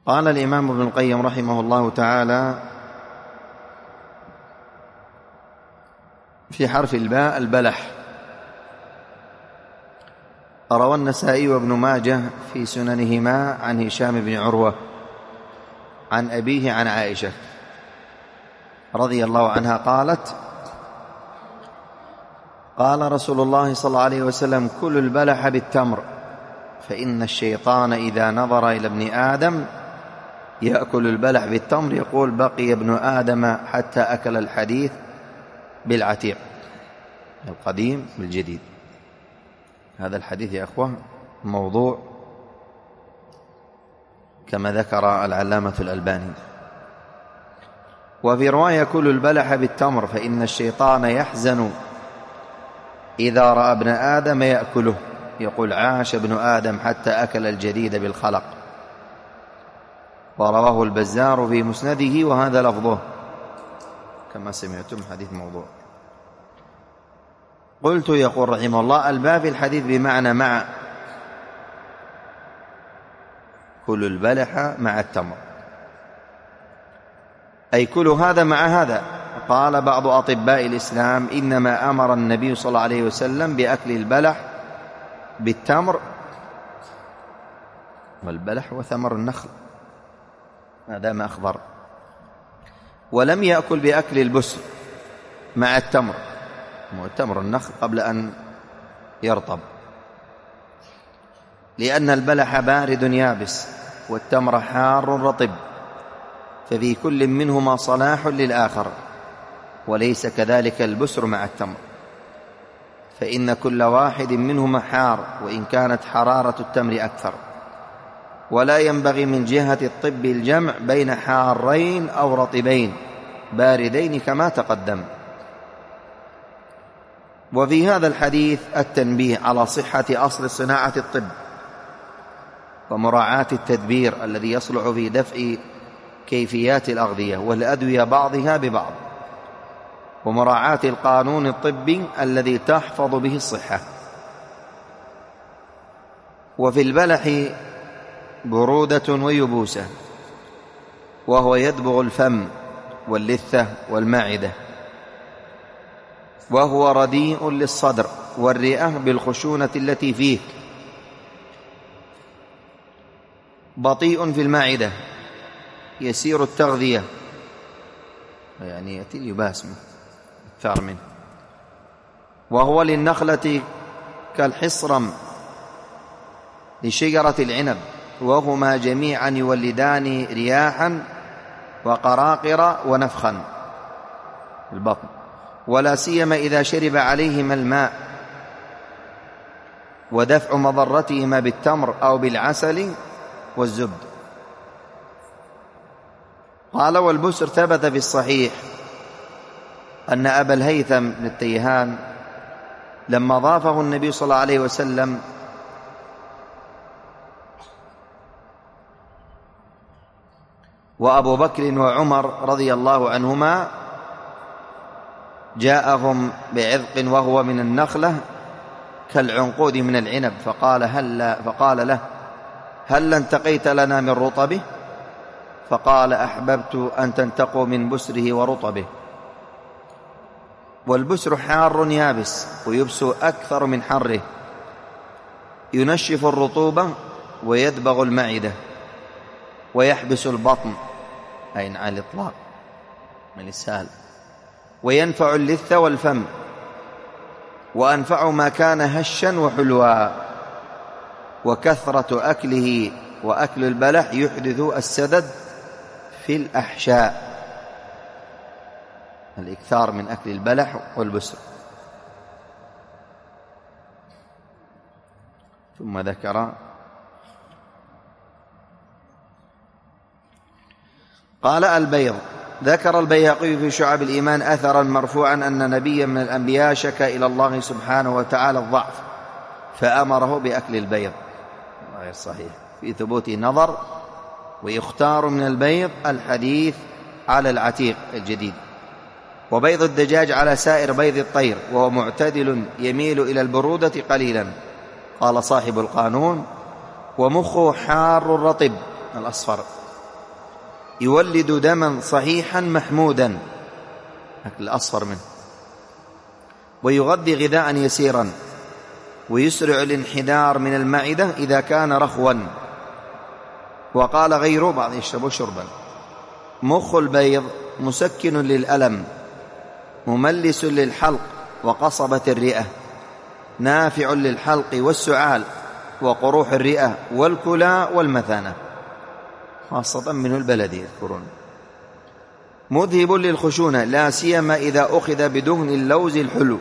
قال الإمام ابن القيم رحمه الله تعالى في حرف الباء البلح. روى النسائي وابن ماجه في سننهما عن هشام بن عروة عن أبيه عن عائشة رضي الله عنها قالت: قال رسول الله صلى الله عليه وسلم: كلوا البلح بالتمر، فإن الشيطان إذا نظر إلى ابن آدم يأكل البلح بالتمر يقول: بقي ابن آدم حتى أكل الحديث بالعتيق، القديم بالجديد. هذا الحديث يا أخوة موضوع كما ذكر العلامة الألباني. وفي رواية: كلوا البلح بالتمر فإن الشيطان يحزن إذا رأى ابن آدم يأكله يقول: عاش ابن آدم حتى أكل الجديد بالخلق. ورواه البزار في مسنده وهذا لفظه كما سمعتم، حديث موضوع. قلت يقول رحمه الله: الباء في الحديث بمعنى مع، كلوا البلح مع التمر، أي كلوا هذا مع هذا. قال بعض أطباء الإسلام: إنما أمر النبي صلى الله عليه وسلم بأكل البلح بالتمر، والبلح وثمر النخل ما دام أخضر، ولم يأكل بأكل البسر مع التمر، تمر النخل قبل أن يرطب، لأن البلح بارد يابس والتمر حار رطب، ففي كل منهما صلاح للآخر، وليس كذلك البسر مع التمر، فإن كل واحد منهما حار وإن كانت حرارة التمر أكثر، ولا ينبغي من جهة الطب الجمع بين حارين أو رطبين باردين كما تقدم. وفي هذا الحديث التنبيه على صحة أصل صناعة الطب ومراعاة التدبير الذي يصلح في دفع كيفيات الأغذية والأدوية بعضها ببعض، ومراعاة القانون الطبي الذي تحفظ به الصحة. وفي البلح برودة ويبوسة، وهو يدبغ الفم واللثة والمعدة، وهو رديء للصدر والرئة بالخشونة التي فيه، بطيء في المعدة يسير التغذية، يعني يأتي اليباس منه أكثر منه، وهو للنخلة كالحصرم لشجرة العنب، وهما جميعا يولدان رياحا وقراقر ونفخا البطن، ولا سيما إذا شرب عليهما الماء، ودفع مضرتهما بالتمر أو بالعسل والزبد. قال: والبسر ثبت في الصحيح أن أبا الهيثم بن التيهان لما ضافه النبي صلى الله عليه وسلم وأبو بكر وعمر رضي الله عنهما، جاءهم بعذق وهو من النخلة كالعنقود من العنب، فقال له: هل انتقيت لنا من رطبه؟ فقال: أحببت أن تنتقوا من بسره ورطبه. والبسر حار يابس ويبس أكثر من حره، ينشف الرطوبة ويدبغ المعدة ويحبس البطن، أي على الإطلاق من السهل، وينفع اللثة والفم، وأنفع ما كان هشا وحلوا. وكثرة أكله وأكل البلح يحدث السدد في الأحشاء، الإكثار من أكل البلح والبسر. ثم ذكر: قال: البيض. ذكر البيهقي في شعب الإيمان أثرا مرفوعا أن نبيا من الأنبياء شكى إلى الله سبحانه وتعالى الضعف فأمره بأكل البيض، غير صحيح، في ثبوت نظر. ويختار من البيض الحديث على العتيق الجديد، وبيض الدجاج على سائر بيض الطير، وهو معتدل يميل إلى البرودة قليلا. قال صاحب القانون: ومخه حار رطب الأصفر يولد دما صحيحا محمودا، الأصفر منه، ويغذي غذاء يسيرا، ويسرع الانحدار من المعدة إذا كان رخوا. وقال غيره، بعض يشربه شربا: مخ البيض مسكن للألم، مملس للحلق وقصبة الرئة، نافع للحلق والسعال وقروح الرئة والكلى والمثانة، خاصة منه البلدي يذكرون. مذهب للخشونة، لا سيما إذا أخذ بدهن اللوز الحلو.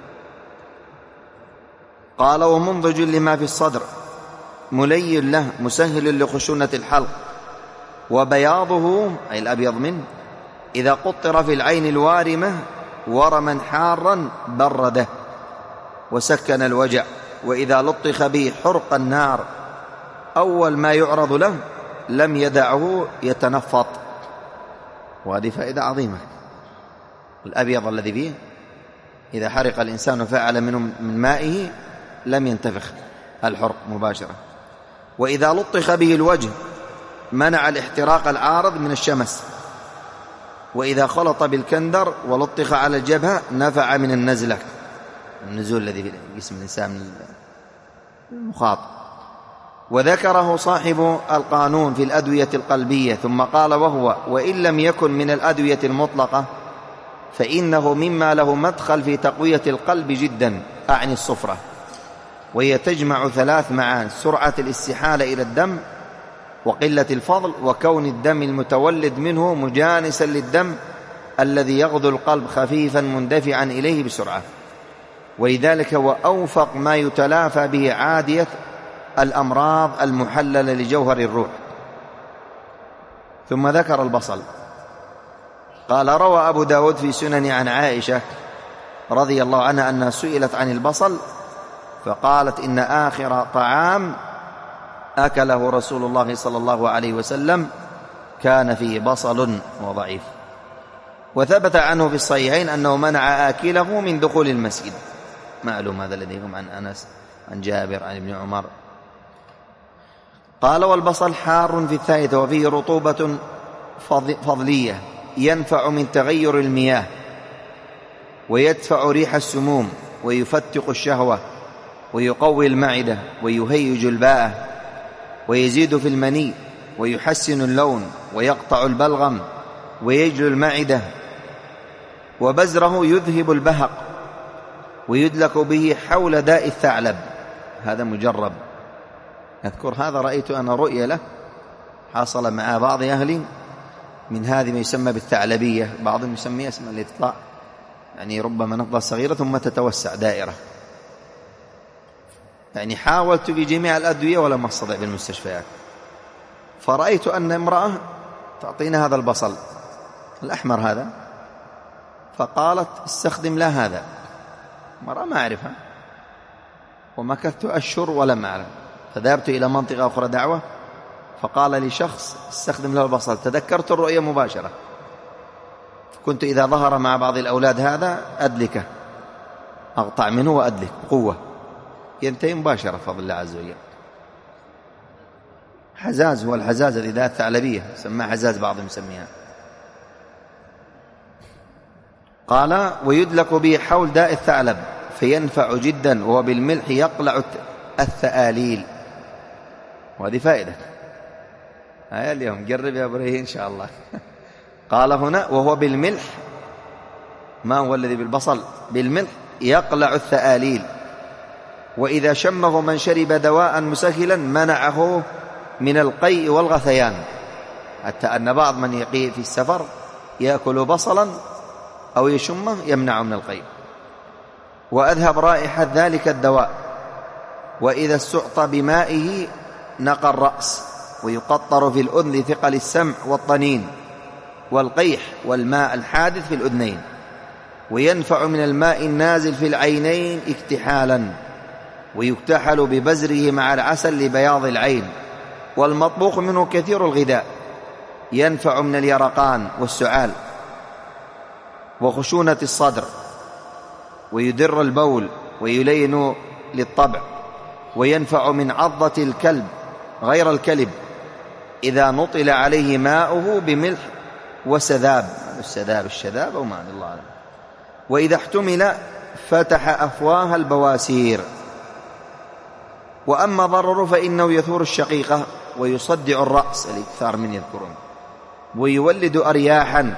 قال: ومنضج لما في الصدر، ملين له، مسهل لخشونة الحلق. وبياضه، أي الأبيض منه، إذا قطر في العين الوارمة ورما حارا برده وسكن الوجع. وإذا لطخ به حرق النار أول ما يعرض له لم يدعه يتنفط. وهذه فائدة عظيمة. الأبيض الذي فيه إذا حرق الإنسان وفعل منه من مائه لم ينتفخ الحرق مباشرة. وإذا لطخ به الوجه منع الاحتراق العارض من الشمس. وإذا خلط بالكندر ولطخ على الجبهة نفع من النزلة، النزول الذي في جسم الإنسان من المخاط. وذكره صاحب القانون في الأدوية القلبية، ثم قال: وإن لم يكن من الأدوية المطلقة فإنه مما له مدخل في تقوية القلب جدا، أعني الصفرة، وهي تجمع 3 معان: سرعة الاستحالة إلى الدم، وقلة الفضل، وكون الدم المتولد منه مجانسا للدم الذي يغدو القلب خفيفا مندفعا إليه بسرعة. ولذلك هو أوفق ما يتلافى به عادية الأمراض المحللة لجوهر الروح. ثم ذكر البصل. قال: روى أبو داود في سنن عن عائشة رضي الله عنها أنها سئلت عن البصل فقالت: إن آخر طعام أكله رسول الله صلى الله عليه وسلم كان فيه بصل. وضعيف. وثبت عنه في الصحيحين أنه منع آكله من دخول المسجد، معلوم هذا لديكم عن أنس، عن جابر، عن ابن عمر. قال: والبصل حار في الثالثة، وفيه رطوبة فضلية ينفع من تغير المياه، ويدفع ريح السموم، ويفتق الشهوة، ويقوي المعدة، ويهيج الباءة، ويزيد في المني، ويحسن اللون، ويقطع البلغم، ويجلو المعدة. وبزره يذهب البهق، ويدلك به حول داء الثعلب. هذا مجرب، أذكر هذا رأيت أنا رؤية له حصل مع بعض أهلي من هذه ما يسمى بالثعلبية، بعضهم يسميها اسم اللي تطلع، يعني ربما نقطة صغيرة ثم تتوسع دائرة. يعني حاولت بجميع الأدوية ولم أستطع بالمستشفيات، فرأيت أن امرأة تعطينا هذا البصل الأحمر هذا، فقالت: استخدم لا هذا. مرأة ما أعرفها، ومكثت أشهر ولم أعلم. فذهبت إلى منطقة أخرى دعوة، فقال لي شخص: استخدم له البصل. تذكرت الرؤية مباشرة. كنت إذا ظهر مع بعض الأولاد هذا أدلكه، أقطع منه وأدلك قوة، ينتهي مباشرة بفضل الله عز وجل. حزاز، هو الحزاز الذي ذات ثعلبية، سماه حزاز بعضهم يسميها. قال: ويدلك به حول داء الثعلب فينفع جدا، وهو بالملح يقلع الثآليل. وهذه فائدة. اليوم جرب يا إبراهيم إن شاء الله. قال هنا: وهو بالملح، ما هو الذي بالبصل؟ بالملح يقلع الثآليل. وإذا شمه من شرب دواء مسهلا منعه من القيء والغثيان، حتى أن بعض من يقيء في السفر يأكل بصلا أو يشمه يمنع من القيء. وأذهب رائحة ذلك الدواء. وإذا استعطى بمائه نقى الرأس، ويقطر في الأذن لثقل السمع والطنين والقيح والماء الحادث في الأذنين. وينفع من الماء النازل في العينين اكتحالا، ويكتحل ببزره مع العسل لبياض العين. والمطبوخ منه كثير الغذاء، ينفع من اليرقان والسعال وخشونة الصدر، ويدر البول، ويلين للطبع. وينفع من عضة الكلب غير الكلب إذا نطل عليه ماؤه بملح وسذاب، الشذاب أو ما الله أعلم. وإذا احتمل فتح أفواه البواسير. وأما ضرره فإنه يثور الشقيقة ويصدع الرأس، الإكثار من يذكرون، ويولد أرياحا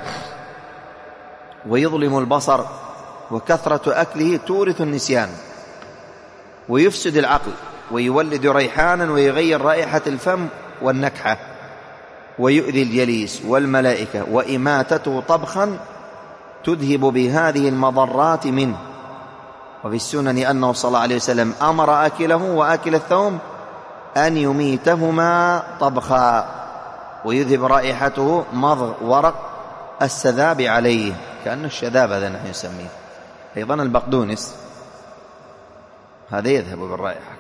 ويظلم البصر، وكثرة أكله تورث النسيان ويفسد العقل، ويولد ريحانا ويغير رائحة الفم والنكحة، ويؤذي الجليس والملائكة، وإماتته طبخا تذهب بهذه المضرات منه. وفي السنن أنه صلى الله عليه وسلم أمر آكله وآكل الثوم أن يميتهما طبخا، ويذهب رائحته مضغ ورق السذاب عليه، كأن الشذاب هذا نحن نسميه. أيضا البقدونس هذا يذهب بالرائحة.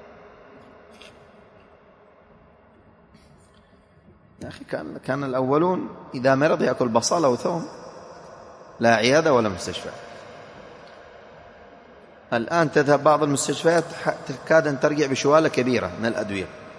يا أخي كان الأولون إذا مرض يأكل بصل أو ثوم، لا عيادة ولا مستشفى. الآن تذهب بعض المستشفيات تكاد أن ترجع بشوالة كبيرة من الأدوية.